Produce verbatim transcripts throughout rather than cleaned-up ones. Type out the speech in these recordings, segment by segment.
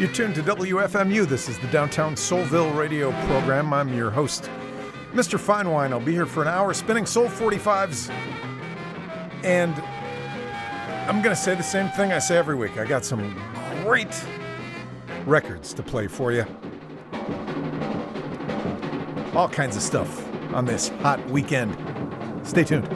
You're tuned to W F M U. This is the Downtown Soulville radio program. I'm your host, Mister Finewine. I'll be here for an hour spinning Soul forty-fives. And I'm going to say the same thing I say every week. I got some great records to play for you. All kinds of stuff on this hot weekend. Stay tuned.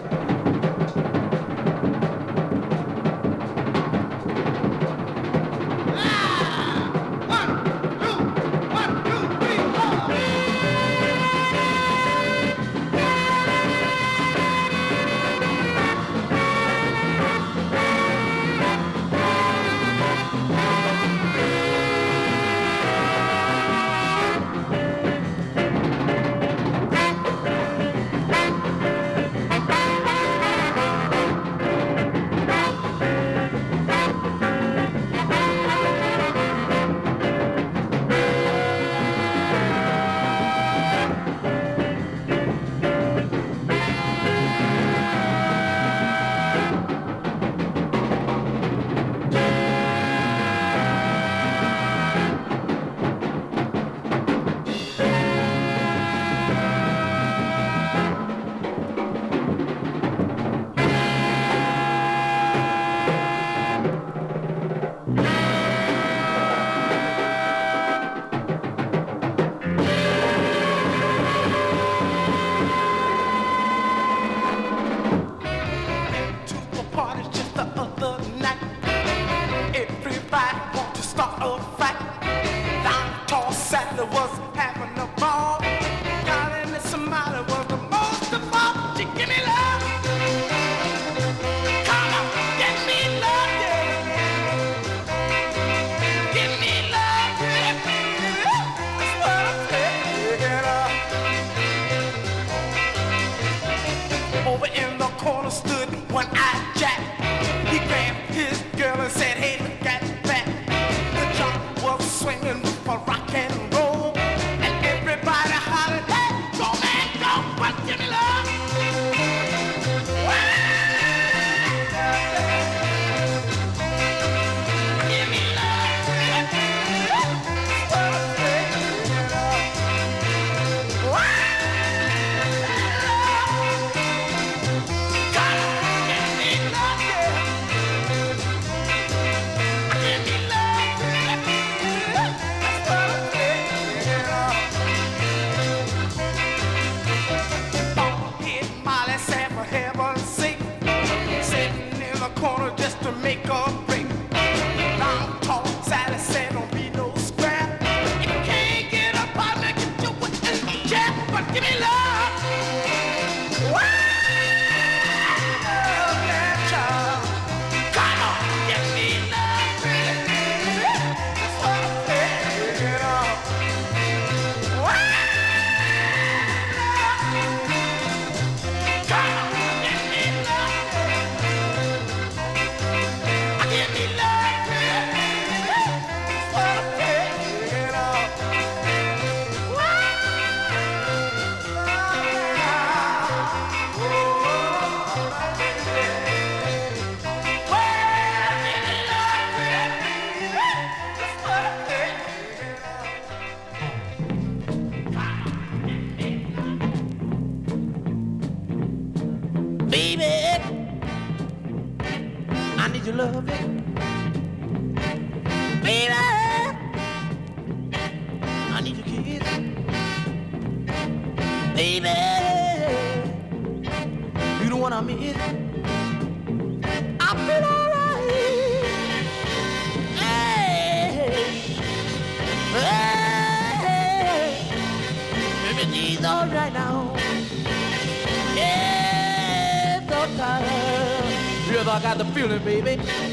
I got the feeling, baby.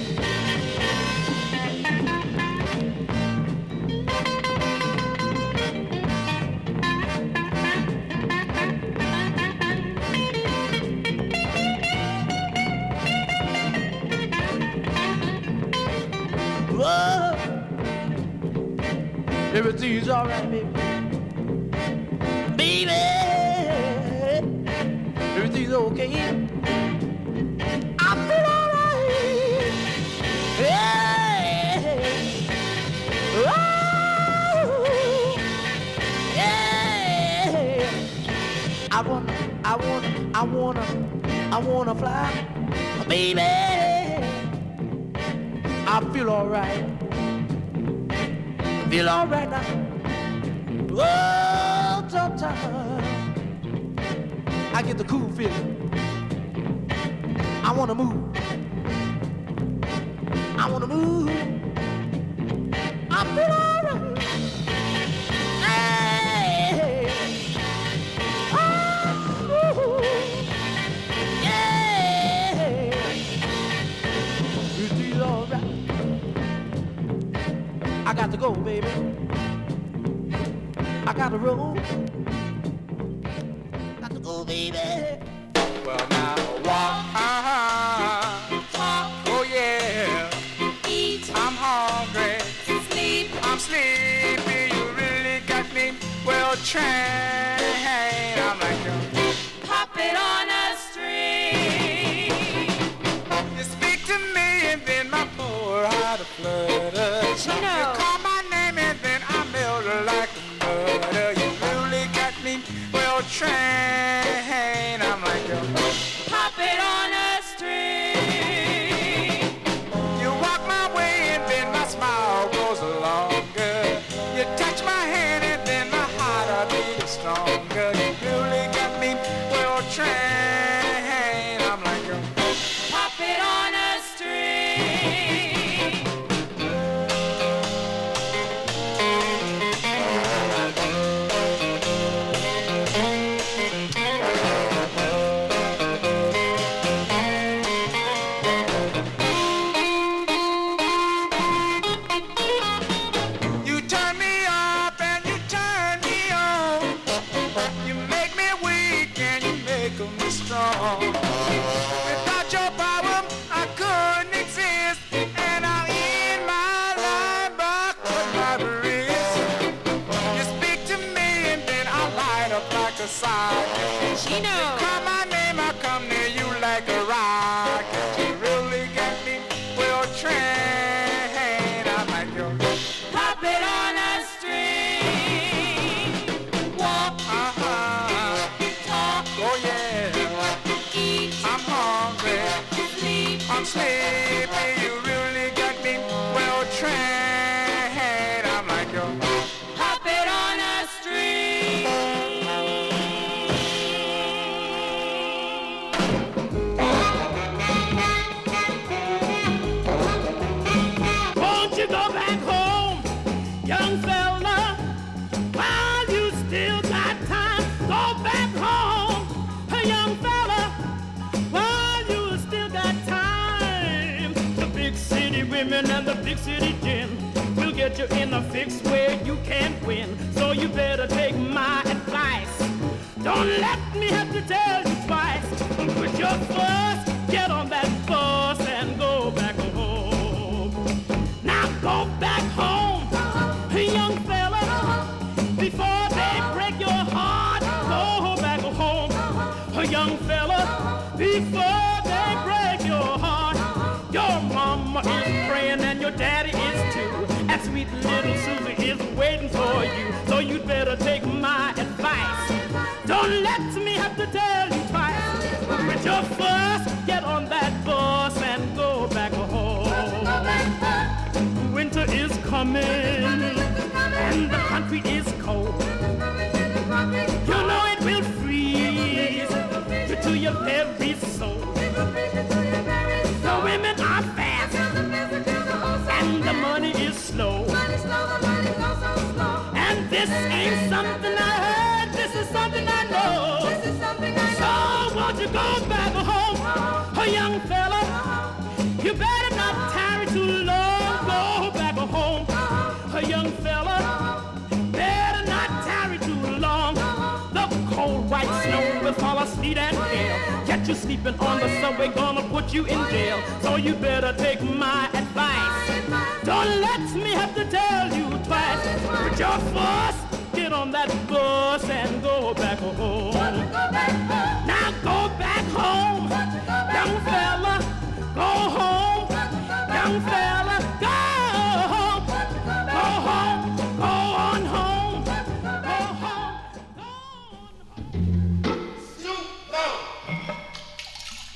Whoa. Everything's all right, baby. Baby, everything's okay. Hey, oh. I wanna fly, baby. I feel alright. Feel alright now. Oh, sometimes I get the cool feeling. I wanna move. I wanna move. I feel alright. Hey. Oh, yeah. It is alright. I got to go, baby. I got to roll. Got to go, baby. Well, now walk, uh-huh. Talk, Oh yeah, eat, I'm hungry, sleep. I'm sleepy. You really got me well trained. I'm like you. Pop it on a string. You speak to me and then my poor heart flutters. Chino. You call my name and then I melt like a butter. You really got me well trained. I'm like you. Pop it on a string. You walk my way and then my smile goes longer. You touch my hand and then my heart a beat stronger. You really got me well trained. I'm like you. Pop it on a string. You turn me up and you turn me on. You make me weak and you make me strong. Without your power, I couldn't exist. And I'm in my life, but with my wrist. You speak to me and then I light up like a socket. Chino. Call my name, I come near you like a rocket. You really got me well trained. I'm like your Pop it on a string. Walk, uh-huh. talk, Oh yeah, eat, I'm hungry, sleep. I'm sleepy. You really got me well trained. I'm like your Pop it on a string. Won't you go back home, young fella? While you still got time, go back home, young fella. While you still got time, the big city women and the big city gin will get you in a fix where you can't win. So you better take my advice. Don't let me have to tell you twice. Put your first, get on that bus and go back home. Now go back home, young fella. Before they break your heart, go back home, young fella. Before they break your heart, your mama is praying and your daddy is too. And sweet little Susie is waiting for you. So you'd better take my advice. Don't let me have to tell you twice. With your first, get on that bus and go back home. Winter is coming and the country is cold. You know it will freeze you to your very soul. The women are fast and the money is slow. And this ain't something I heard, this is something I know. So won't you go back home, a young fella? You better not tarry too long, go back home, a young fella. Better not tarry too long. The cold white snow will fall asleep and hail. Get you sleeping on the subway, gonna put you in jail. So you better take my advice. Don't let me have to tell you twice. With your first, get on that bus and go back home. Now go back home, young fella. Go home, young fella. Go home, go home, go on home, go home, go on home.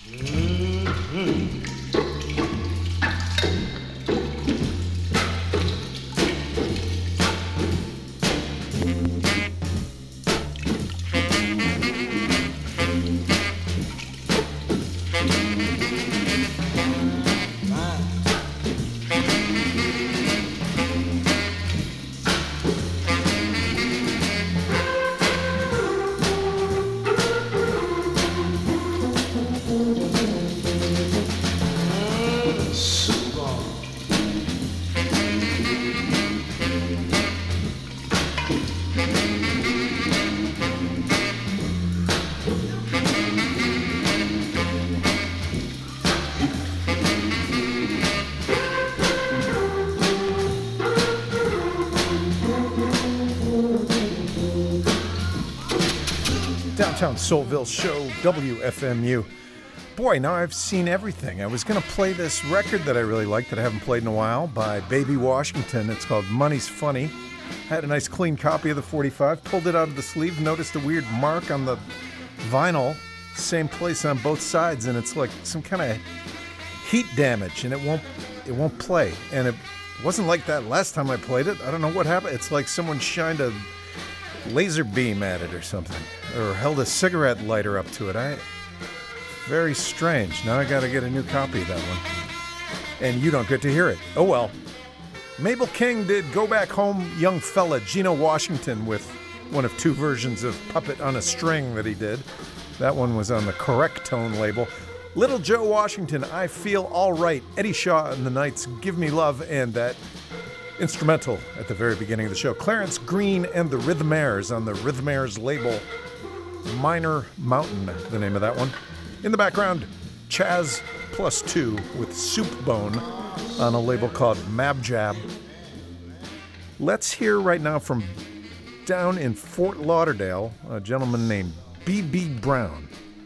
Downtown Soulville Show, W F M U. Boy, now I've seen everything. I was going to play this record that I really like that I haven't played in a while by Baby Washington. It's called Money's Funny. I had a nice clean copy of the forty-five, pulled it out of the sleeve, noticed a weird mark on the vinyl, same place on both sides, and it's like some kind of heat damage, and it won't it won't play. And it wasn't like that last time I played it. I don't know what happened. It's like someone shined a laser beam at it or something, or held a cigarette lighter up to it. I very strange. Now I got to get a new copy of that one, and you don't get to hear it. Oh well. Mabel King did Go Back Home, Young Fella. Gino Washington with one of two versions of Puppet on a String that he did. That one was on the Correct Tone label. Little Joe Washington, I Feel All Right. Eddie Shaw and the Knights, Give Me Love, and that instrumental at the very beginning of the show. Clarence Green and the Rhythmaires on the Rhythmaires label. Minor Mountain, the name of that one. In the background, Chaz Plus Two with Soup Bone on a label called Mab Jab. Let's hear right now from down in Fort Lauderdale, a gentleman named B B Brown.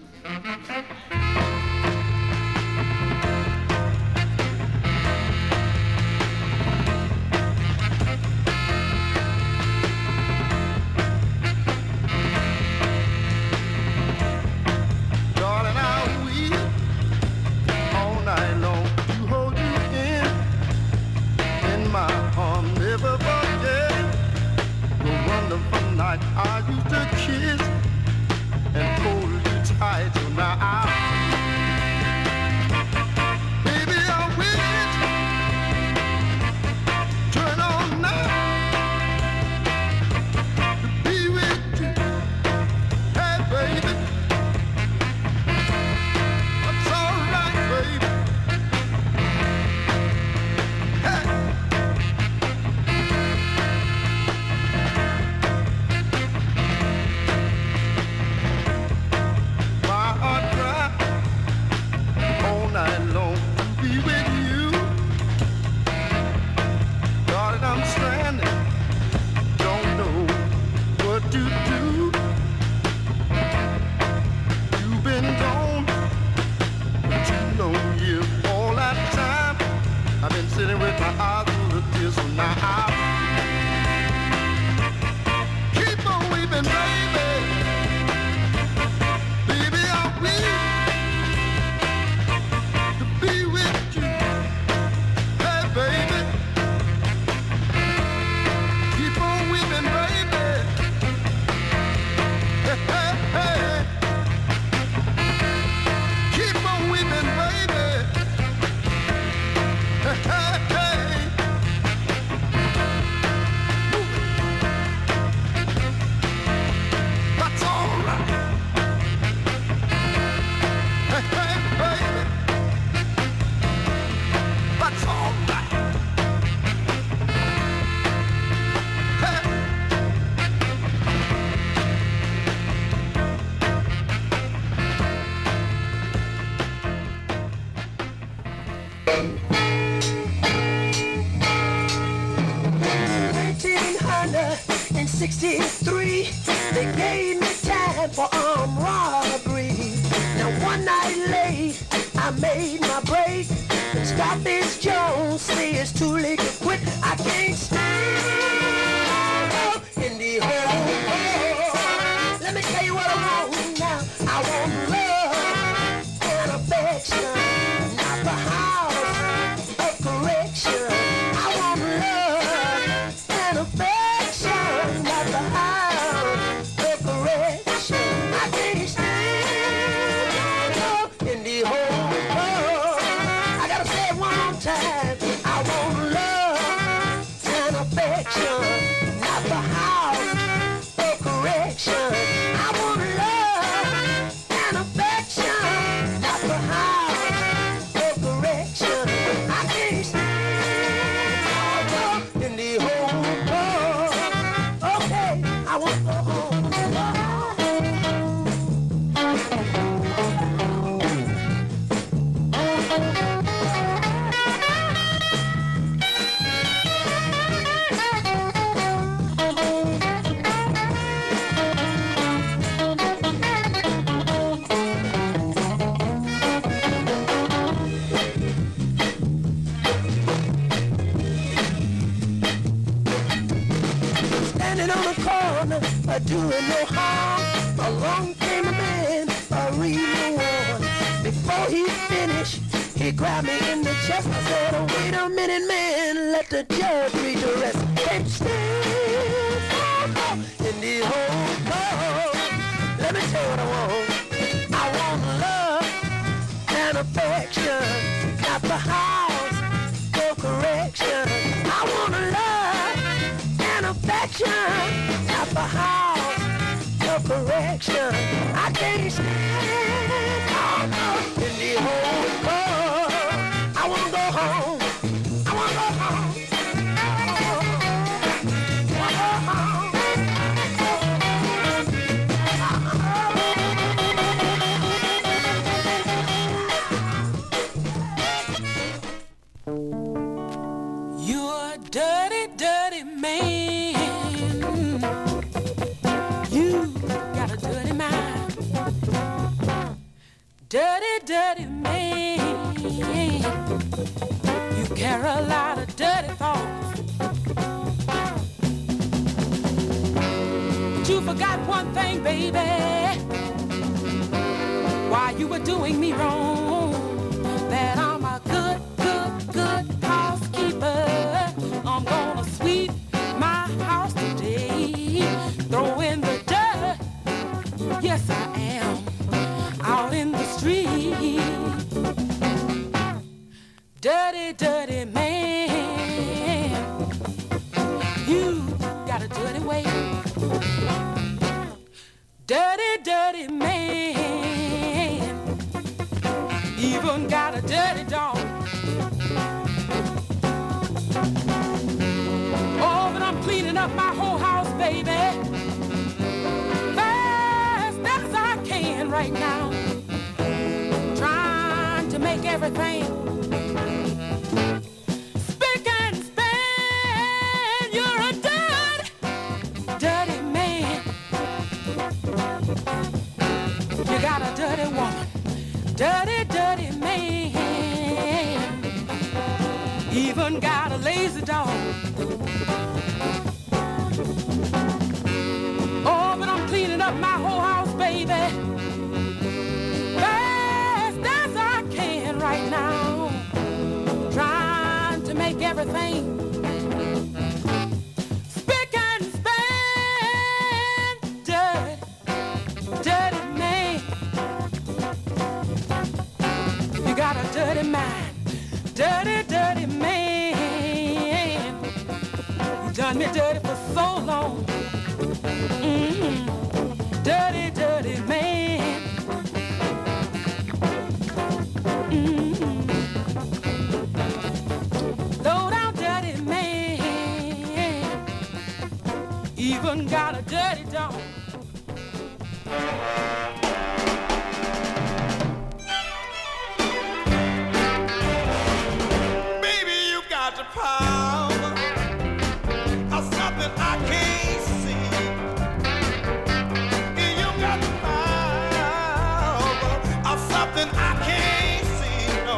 I used to kiss and hold you tight, so now I, baby, I wish, turn on now to be with you, hey baby, that's all right, baby, hey. Sitting with my eyes full of tears, so now I keep on weeping, baby. Baby, I wish to be with you. Hey, baby, keep on weeping, baby. Hey, hey, hey. Keep on weeping, baby. Hey, hey. nineteen sixty-three, they gave me time for armed robbery. Now one night late, I made my break. And stop this Jones, say it's too late to quit. I can't stand in the hole. Let me tell you what I want now. I want love and affection, not the house of correction. I want love and affection, not the house of correction. I can't stand in the hole. I gotta say it one more time. I want love standing on the corner, uh, doing no harm. Along came a man, a real one. Before he finished, he grabbed me in the chest. I said, oh, wait a minute, man, let the judge read the rest. Can't stand in the whole court. Let me tell you what I want. I want love and affection at the house, no correction. I want love and affection at the house, no correction. I can't stand oh, no, in the whole world. I wanna go home. I wanna go home. You're a dirty, dirty man. You got a dirty mind. Dirty, dirty man. You carry a lot of dirty thoughts. But you forgot one thing, baby. While you were doing me wrong, that I'm a good, good, good housekeeper. I'm gonna sweep my house today, throw in the dirt. Yes, I am out in the street. Dirty, dirty man. You got a dirty way. Dirty, dirty man. Even got a dirty dog. Oh, but I'm cleaning up my whole house, baby, fast as I can right now. Trying to make everything spick and span. You're a dirty, dirty man. You got a dirty woman. Dirty, dirty man. Even got a lazy dog. Oh, but I'm cleaning up my whole house, baby, fast as I can right now. Trying to make everything spick and span. Dirty, dirty man. You got a dirty mind. Dirty, dirty man. You done me dirty for so long. Mm-hmm. Dirty, dirty man. Mm-hmm. Low down dirty man. Even got a dirty dog. Baby, you got the power of something I can't see. You got the power of something I can't see, no.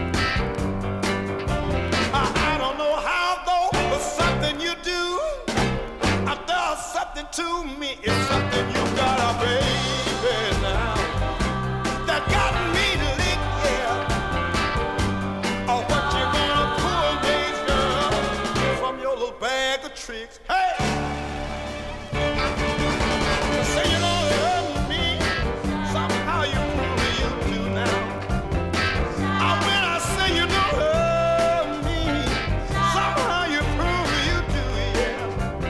I, I don't know how though, but something you do, uh, does something to me. It's something you got, a baby, now, that got me licked, yeah. Oh, what you gonna pull, days, girl, from your little bag of tricks? Hey! Say you don't love me, somehow you prove you do now. Oh, when I say you don't love me, somehow you prove you do, yeah.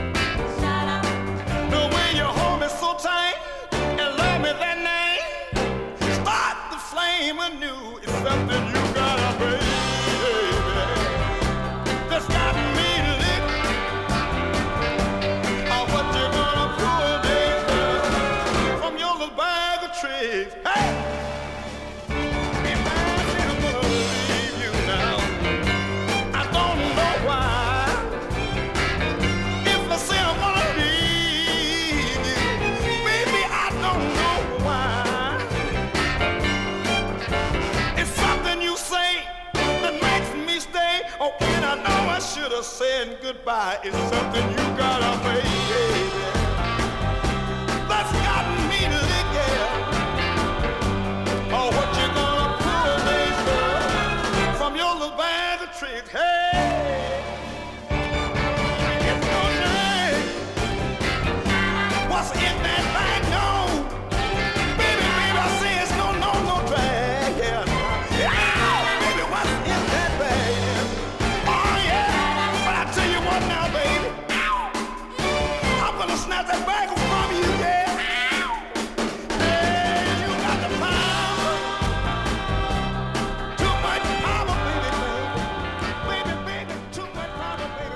The way you hold me so tight and love me that night, start the flame anew. It's something you got, a baby, that's got me licked. saying goodbye is something you gotta pay, baby. That's got me licking. Oh, what you gonna pull, baby, from your little bag of tricks? Hey, it's your name. What's in that bag? No, baby, baby, I say it's no, no, no drag. Yeah, yeah, baby, what's in that bag? Oh yeah, but I tell you what now, baby, I'm gonna snatch that bag from you, yeah. Hey, you got the power, too much power, baby, baby, baby, baby, too much power, baby.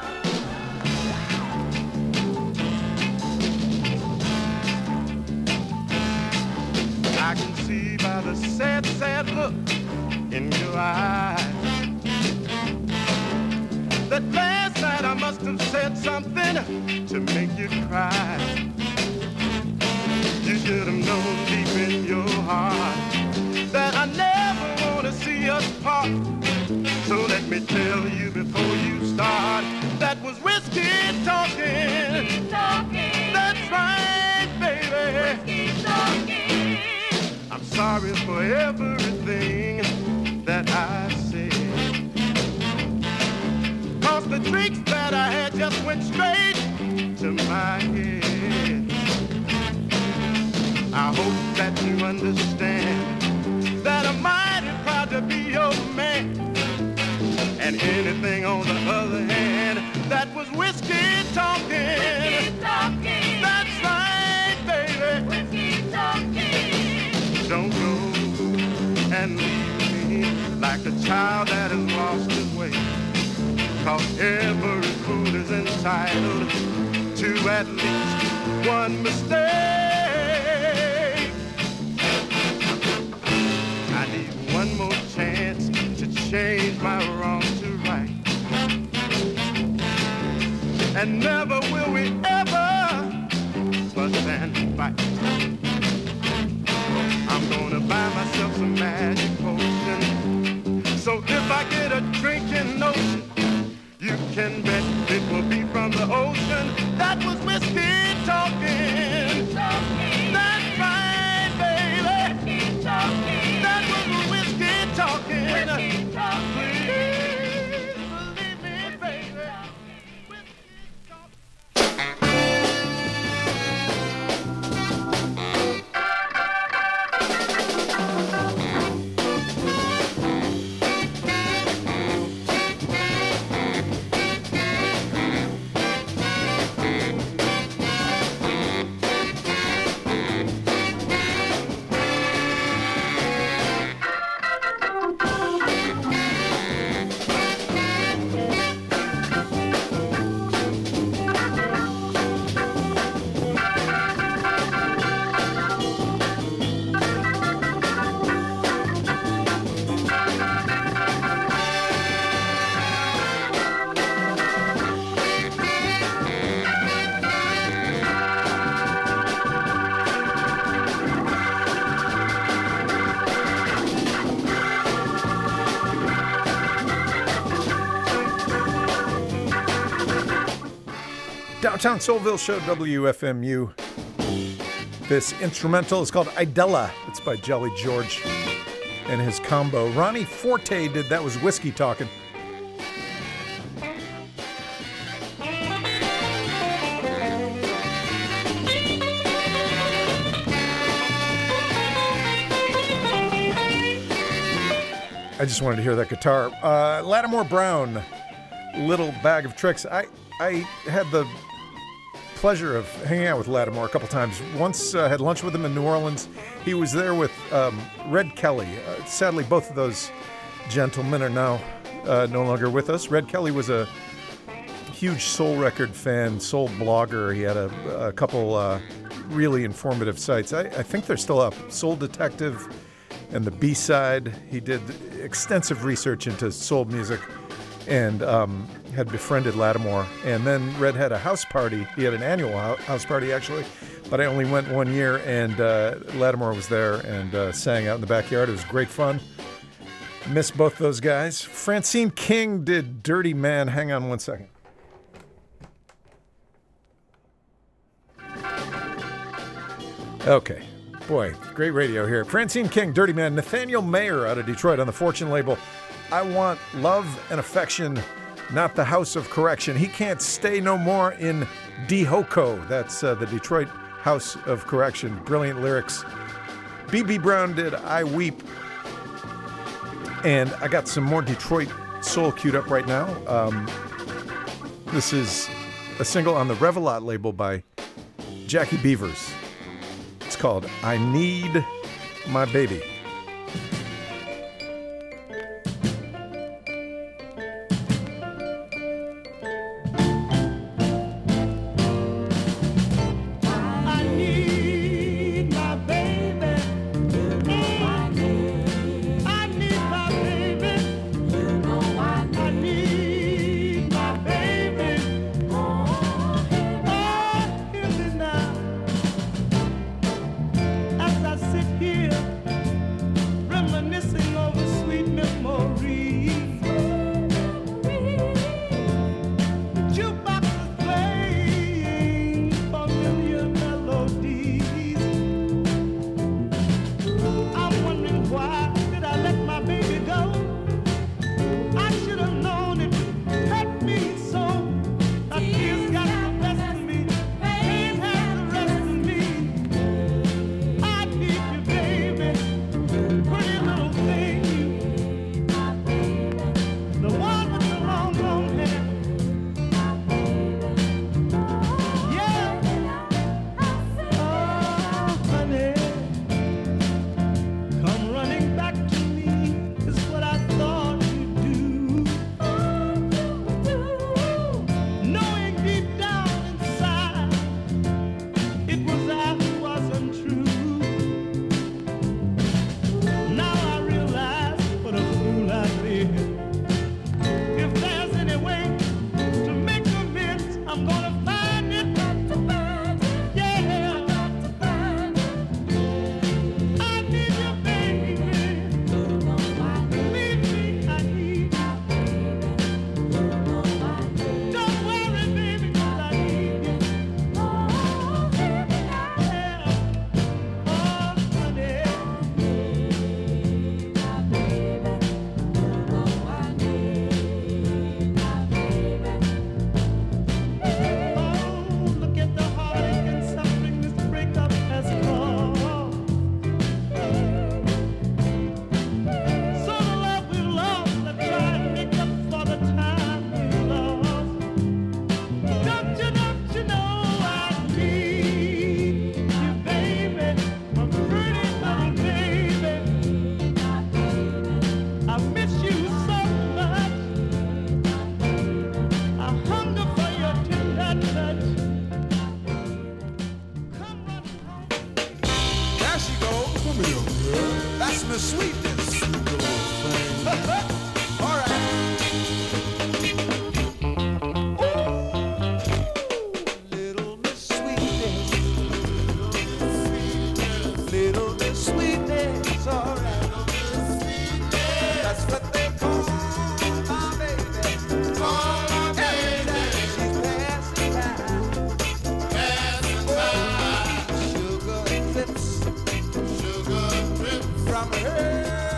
I can see by the sad, sad look in your eyes that last night I must have said something to make you cry. You should have known deep in your heart that I never want to see us part. So let me tell you before you start, that was whiskey talking. Whiskey talking. That's right, baby. Whiskey talking. I'm sorry for everything that I said. Cause the drinks that I had just went straight to my head. I hope that you understand that I'm mighty proud to be your man. And anything on the other hand, that was whiskey talking. Whiskey talking. That's right, baby. Whiskey talking. Don't go and leave me like a child that has lost his way. Cause every fool is entitled to at least one mistake. I need one more chance to change my wrong to right. And never will we ever fuss and fight. I'm gonna buy myself some magic potion, so if I get a drinking notion, you can bet it will be from the ocean. That was whiskey talking. Talking. That's right, baby. Whiskey talking. That was whiskey talking. Whiskey talking. Please believe me, baby. Whiskey talking. Downtown Soulville Show, W F M U. This instrumental is called Idella. It's by Jolly George and his combo. Ronnie Forte did That Was Whiskey Talking. I just wanted to hear that guitar. Uh, Lattimore Brown, Little Bag of Tricks. I, I had the pleasure of hanging out with Lattimore a couple times. Once uh, had lunch with him in New Orleans. He was there with um, Red Kelly. Uh, sadly, both of those gentlemen are now uh, no longer with us. Red Kelly was a huge soul record fan, soul blogger. He had a, a couple uh, really informative sites. I, I think they're still up. Soul Detective and the B-Side. He did extensive research into soul music and um, had befriended Lattimore. And then Red had a house party. He had an annual house party, actually, but I only went one year, and uh, Lattimore was there and uh, sang out in the backyard. It was great fun. Miss both those guys. Francine King did Dirty Man. Hang on one second. Okay. Boy, great radio here. Francine King, Dirty Man. Nathaniel Mayer out of Detroit on the Fortune label. I want love and affection, not the house of correction. He can't stay no more in DeHoco. That's uh, the Detroit House of Correction. Brilliant lyrics. B B Brown did I Weep. And I got some more Detroit soul queued up right now. Um, this is a single on the Revelot label by Jackie Beavers. It's called I Need My Baby. From her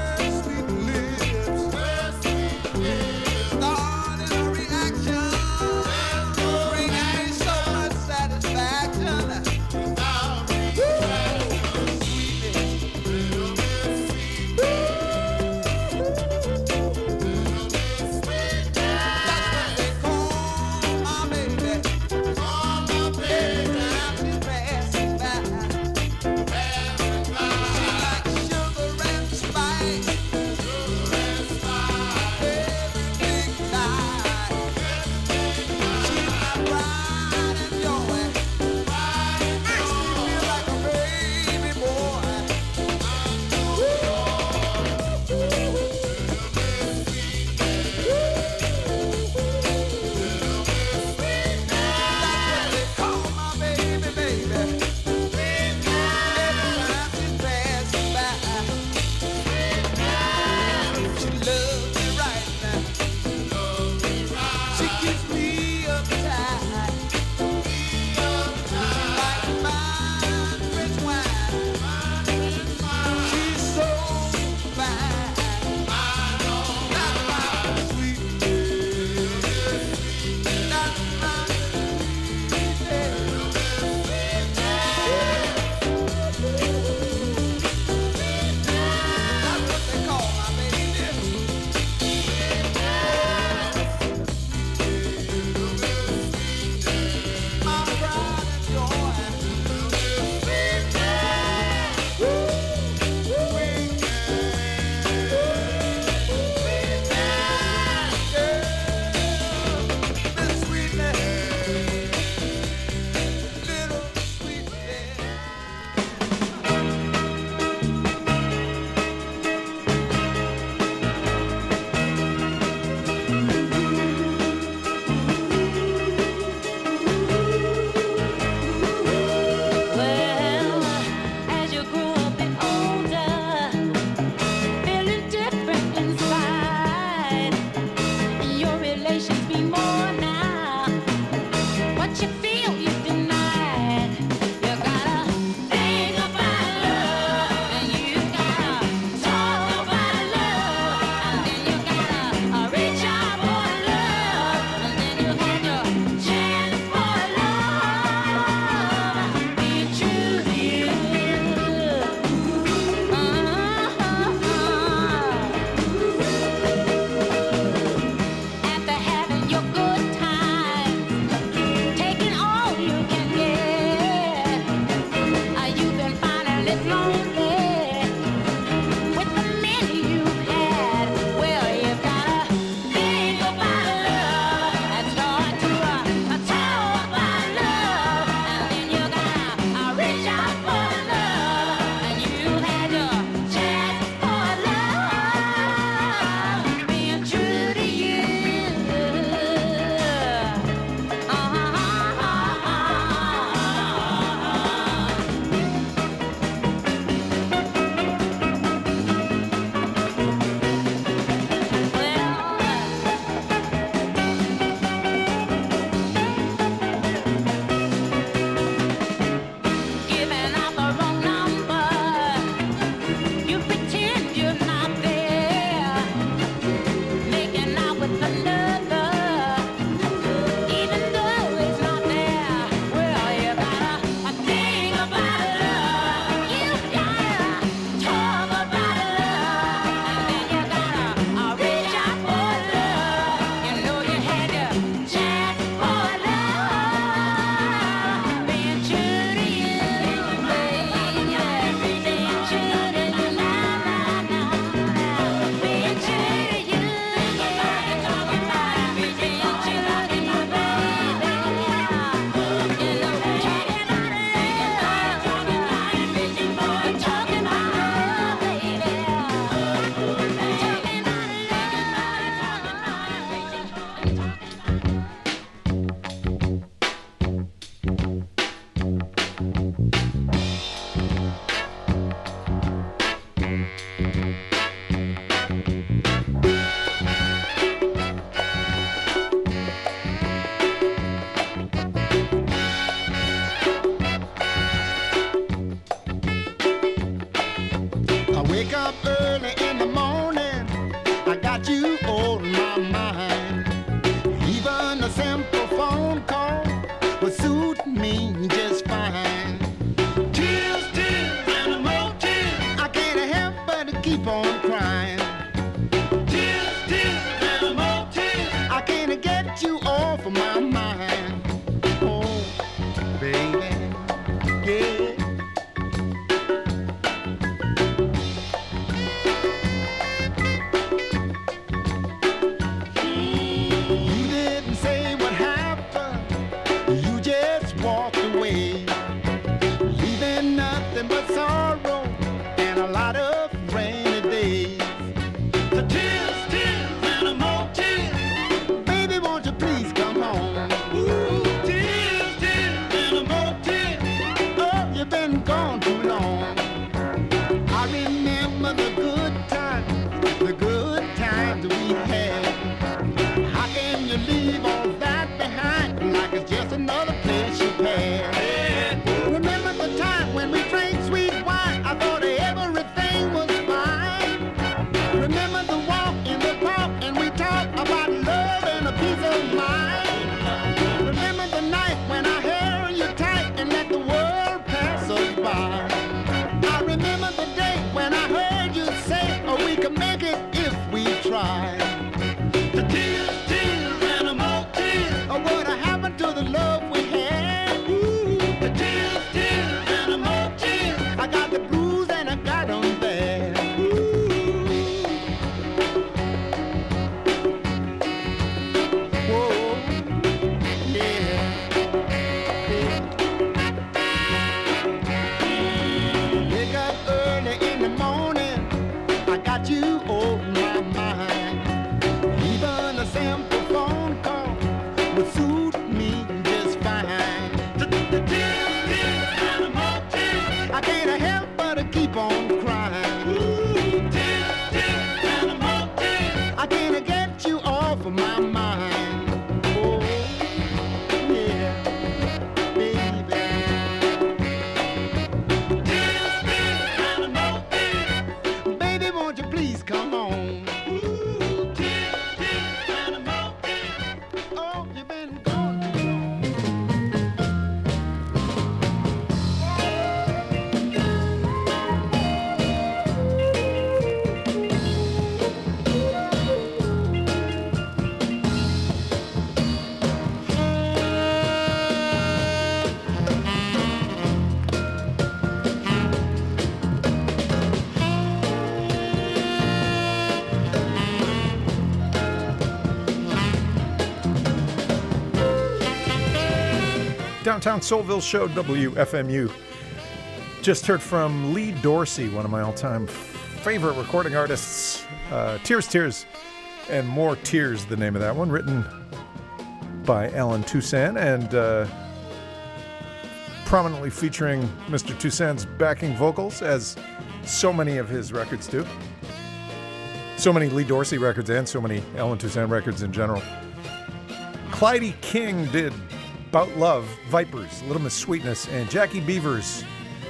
Downtown Soulville Show, W F M U. Just heard from Lee Dorsey, one of my all-time favorite recording artists. Uh, Tears, Tears, and More Tears, the name of that one, written by Alan Toussaint, and uh, prominently featuring Mister Toussaint's backing vocals, as so many of his records do. So many Lee Dorsey records and so many Alan Toussaint records in general. Clyde King did Bout Love, Vipers, Little Miss Sweetness, and Jackie Beavers,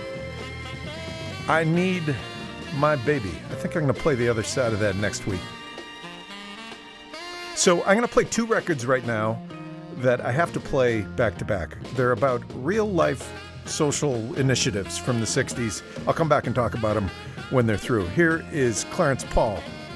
I Need My Baby. I think I'm going to play the other side of that next week. So I'm going to play two records right now that I have to play back to back. They're about real-life social initiatives from the sixties. I'll come back and talk about them when they're through. Here is Clarence Paul.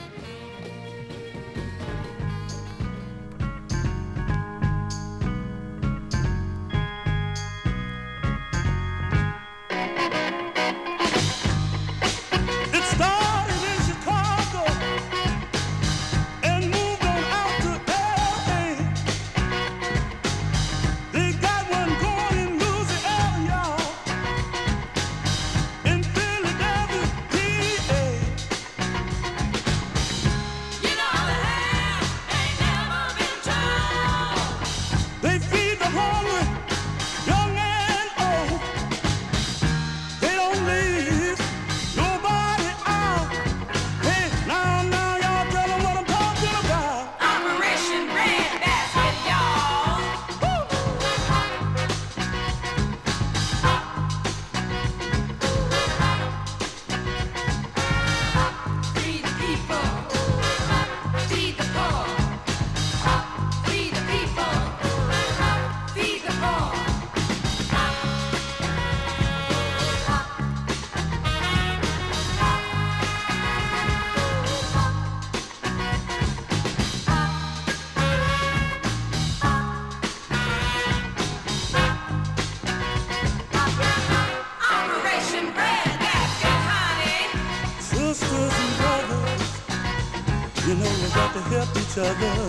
Other.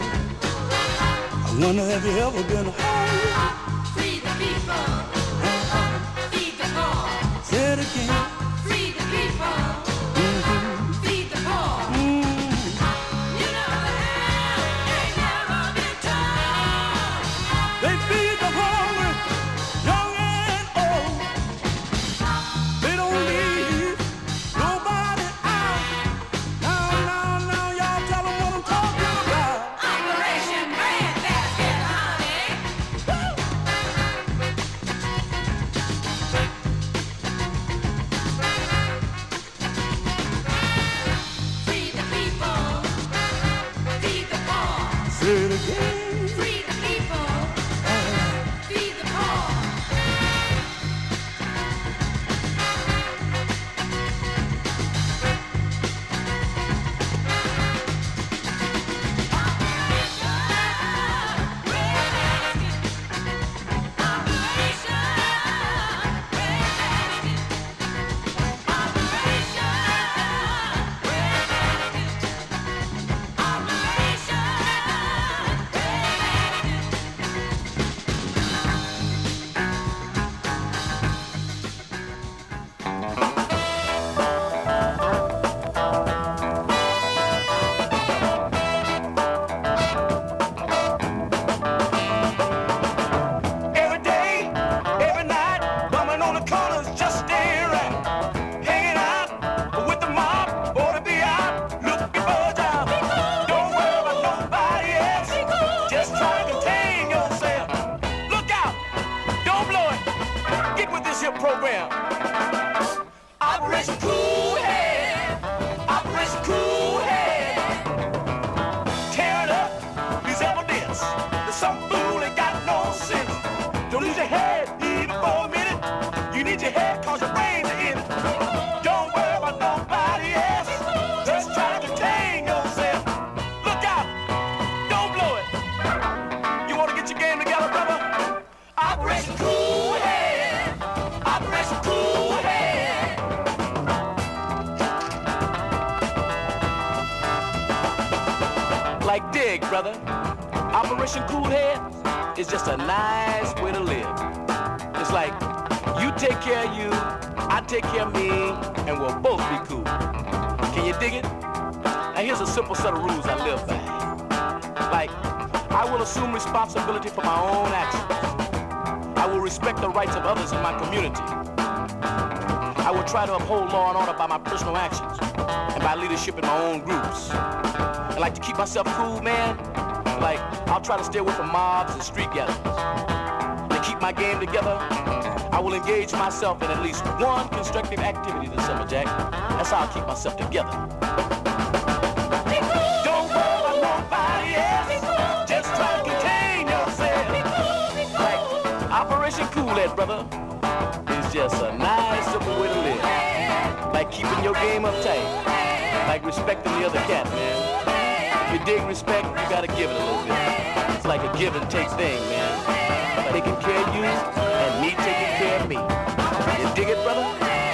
I wonder, have you ever been home? Free the people. Uh-huh. Feed the poor. Say it again. Free the people. Mm-hmm. Feed the poor. Mm. You know the hell ain't never been told. They feed the hungry, young and old. They don't leave nobody out. Now, now, now, y'all tell them what I'm talking about. Operation Breadbasket, honey. Free the people. Feed the poor. Say it again. Free the people. Feed the poor. Every day, every night, bumming on the corners, just stay right. Hanging out with the mob, or to be out, looking for a job. Don't worry about nobody else, just try to contain yourself. Look out, don't blow it, get with this here program. Operation Cool Head, Operation Cool Head. Tear it up, these evidence. There's some fool that got no sense. Don't lose your head even for a minute. You need your head cause your brains are in it. Don't worry about nobody else. Just try to contain yourself. Look out, don't blow it. You want to get your game together, brother? Operation Cool Head, Operation Cool Head. Like dig, brother. Operation Cool Head is just a nice way to live. It's like, you take care of you, I take care of me, and we'll both be cool. Can you dig it? Now here's a simple set of rules I live by. Like, I will assume responsibility for my own actions. I will respect the rights of others in my community. I will try to uphold law and order by my personal actions and by leadership in my own groups. I like to keep myself cool, man. Like, I'll try to stay away from mobs and street gatherings. To keep my game together, I will engage myself in at least one constructive activity this summer, Jack. That's how I'll keep myself together. Don't worry about nobody else. Just try to contain yourself. Like Operation Kool-Aid, brother, is just a nice, simple way to live. Like keeping your game uptight. Like respecting the other cat, man. If you dig respect, you gotta give it a little bit. It's like a give and take thing, man. Taking care of you and me taking care of me. You dig it, brother?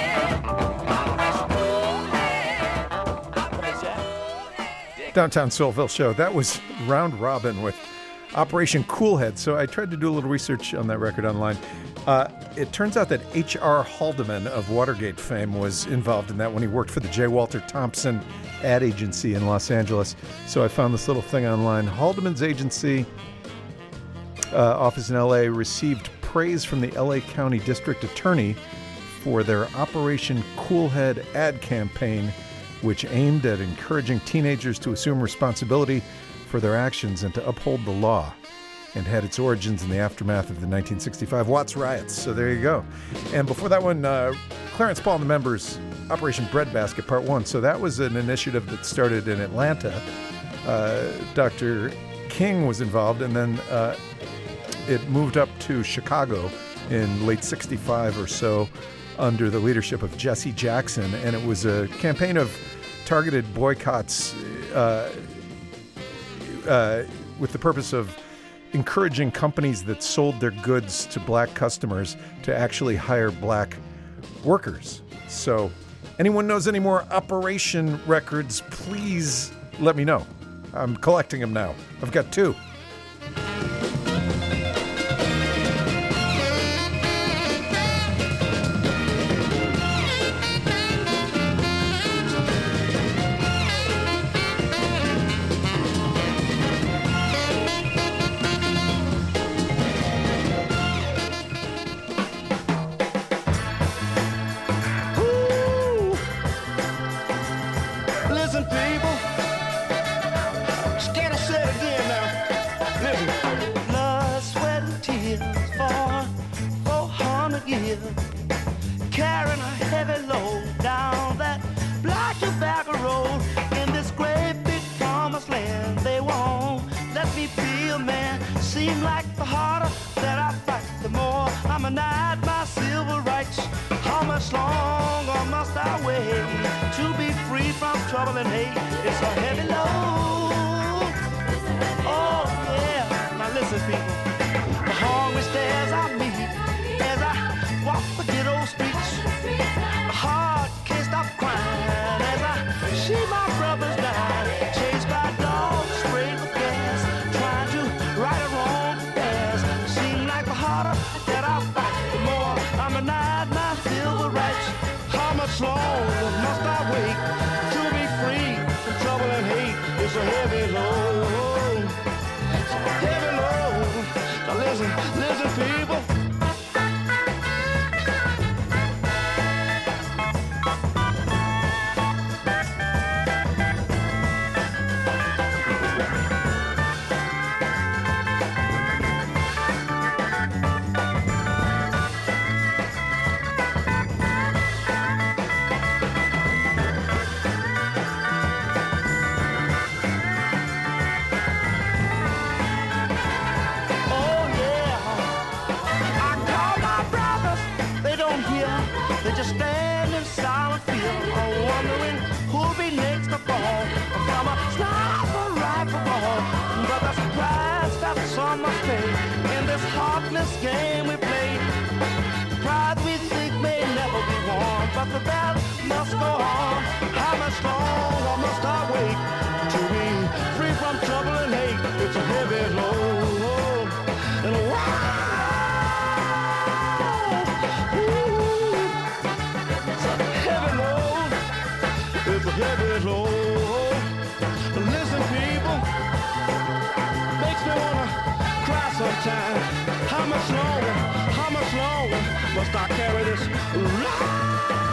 Downtown Soulville show. That was Round Robin with Operation Koolhead. So I tried to do a little research on that record online. Uh, it turns out that H R Haldeman of Watergate fame was involved in that when he worked for the J. Walter Thompson ad agency in Los Angeles. So I found this little thing online. Haldeman's agency uh, office in L A received praise from the L A County District Attorney for their Operation Koolhead ad campaign, which aimed at encouraging teenagers to assume responsibility for their actions and to uphold the law, and had its origins in the aftermath of the nineteen sixty-five Watts riots. So there you go. And before that one, uh, Clarence Paul and the Members, Operation Breadbasket Part one. So that was an initiative that started in Atlanta. Uh, Doctor King was involved, and then uh, it moved up to Chicago in late sixty-five or so under the leadership of Jesse Jackson. And it was a campaign of targeted boycotts uh, uh, with the purpose of encouraging companies that sold their goods to black customers to actually hire black workers. So anyone knows any more Operation records, please let me know. I'm collecting them now. I've got two. time. How much longer, how much longer must I carry this load?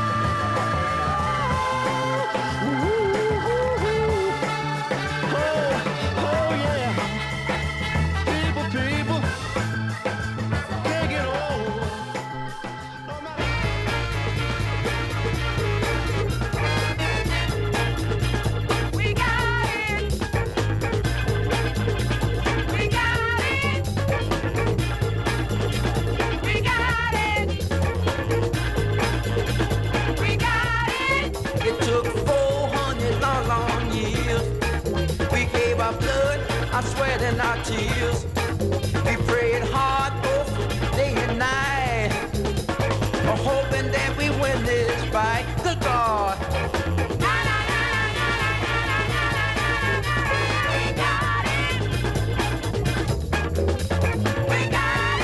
Our sweat and our tears. We prayed hard both day and night, hoping that we win this fight. Good God. We got it. We got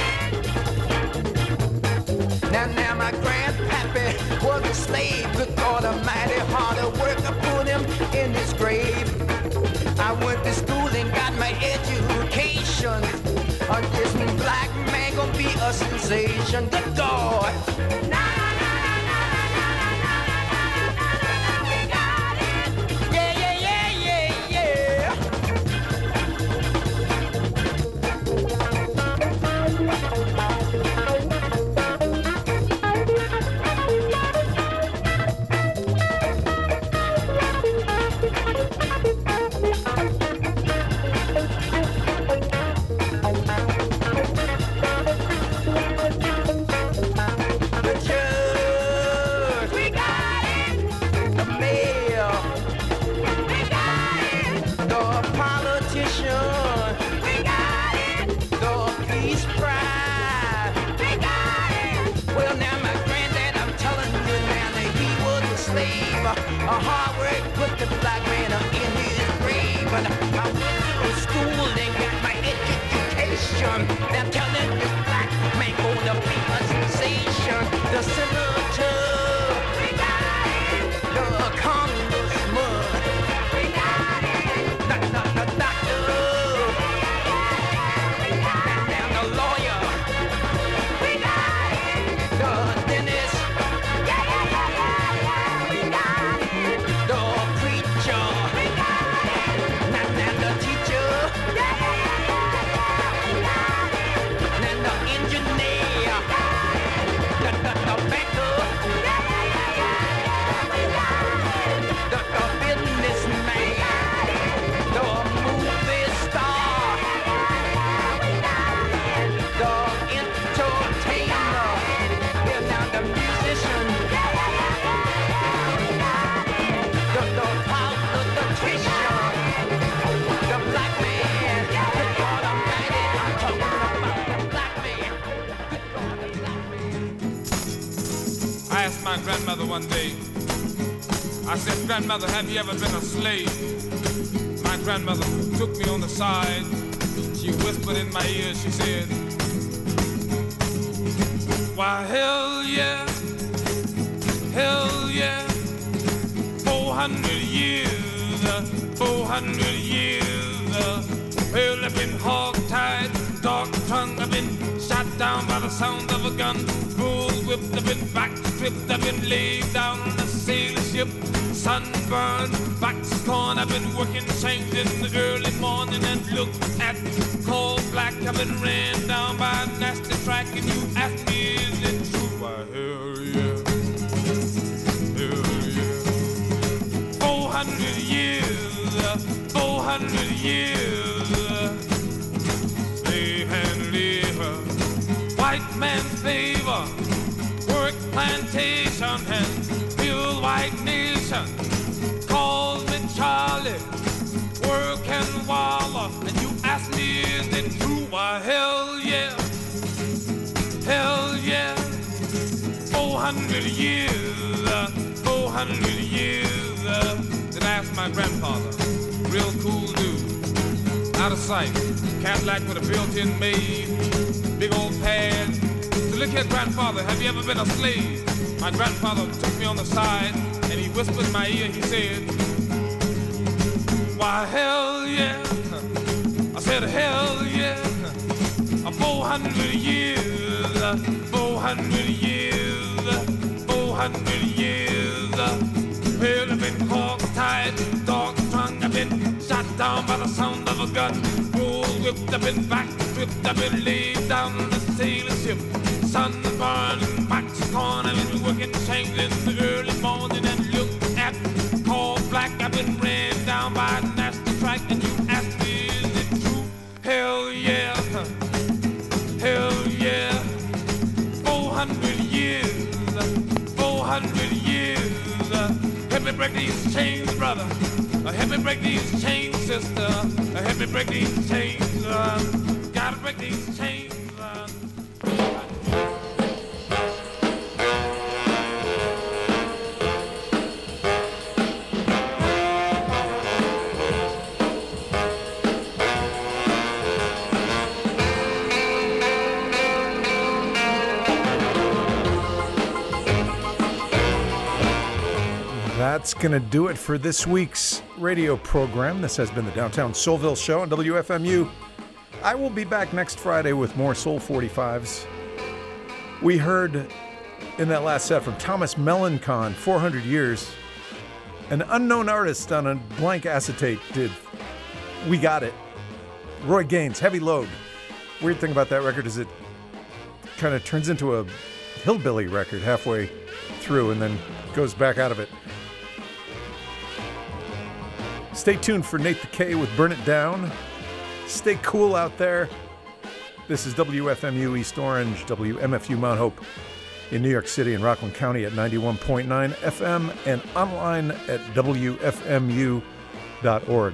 it. Now, now my grandpappy was a slave. Good God Almighty, hard at work I put him in his grave. I went to school and got my education. Uh, this black man gonna be a sensation. Good God. Yeah, yeah, yeah, yeah, yeah. A hard work put the black man up in his grave. But I went to school and got my education. Now telling this black man gonna be a sensation. The senator, we got it. The congressman, we got it. The, the, the doctor, we got it. And the lawyer, we got it. The dentist, yeah, yeah, yeah, yeah, yeah, we got it. The preacher, we got it. And, and the teacher, yeah, yeah, yeah, yeah, we got it. And the engineer, the, the, the banker, yeah, yeah, yeah, yeah, we got it. The, the businessman, the movie star, we got it. The entertainer, yeah, now the musician, yeah, yeah, yeah, yeah, we got it. The, the politician, the black man, good God Almighty, I'm talking about the black man, good God, the black man. I asked my grandmother one day, I said, "Grandmother, have you ever been a slave?" My grandmother took me on the side. She whispered in my ear, she said, "Why, hell yeah, hell yeah, four hundred years, four hundred years. Well, I've been hog-tied, dog-tongued, I've been shot down by the sound of a gun, bull-whipped, I've been back-stripped, I've been laid down on a sailor ship, sunburned, back-scorned, I've been working shanks in the early morning and looked at coal black, I've been ran down by a nasty track, and you ask me, is it true? Why, hell yeah, hell yeah. Four hundred years, four hundred years, slave and labor, white man's favor, work plantation and build white nation, calls me Charlie, work and waller, and you ask me, is it true? Why, hell yeah, hell yeah, four hundred years, four hundred years. Then I asked my grandfather, real cool dude, out of sight, Cadillac with a built-in maid, big old pad. So look here, grandfather, have you ever been a slave? My grandfather took me on the side, and he whispered in my ear, he said, "Why, hell yeah." I said, "Hell yeah, four hundred years, four hundred years, four hundred years. Well, I've been hog-tied, dog-strung, I've been shot down by the sound of a gun. Roll whipped, I've been back stripped, I've been laid down on the sailor ship. Sun burning, wax corn, I've been working chains in the early morning and looked at coal black. I've been ran down by a nasty track, and you ask me, is it true? Hell yeah, hell yeah. Four hundred years, four hundred years. Help me break these chains, brother. Help me break these chains, sister. Help me break these chains. Uh, gotta break these chains. Uh. That's going to do it for this week's radio program. This has been the Downtown Soulville Show on W F M U. I will be back next Friday with more Soul forty-fives. We heard in that last set from Thomas Melancon, four hundred years. An unknown artist on a blank acetate did We Got It. Roy Gaines, Heavy Load. Weird thing about that record is it kind of turns into a hillbilly record halfway through and then goes back out of it. Stay tuned for Nate the K with Burn It Down. Stay cool out there. This is W F M U East Orange, W M F U Mount Hope in New York City and Rockland County at ninety-one point nine F M and online at W F M U dot org.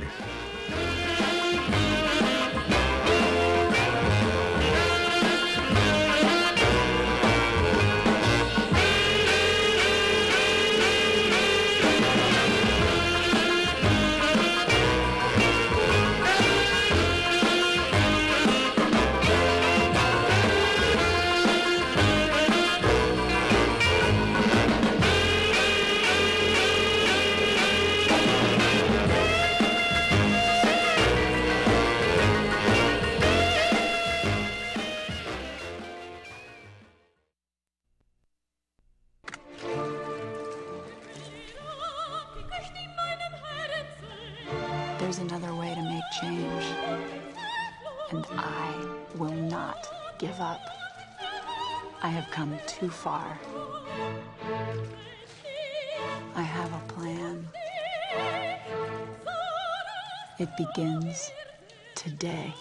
There's another way to make change, and I will not give up. I have come too far. I have a plan. It begins today.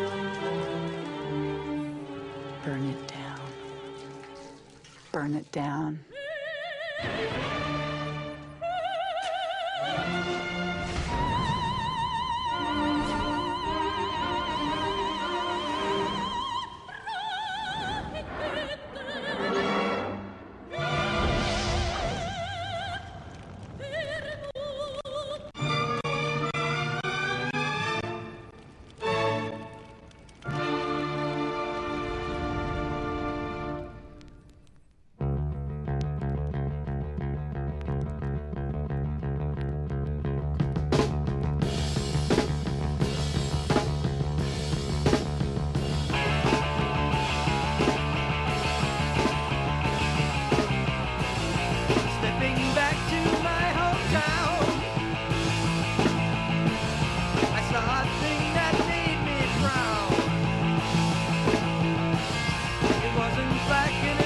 Burn it down. Burn it down. Back in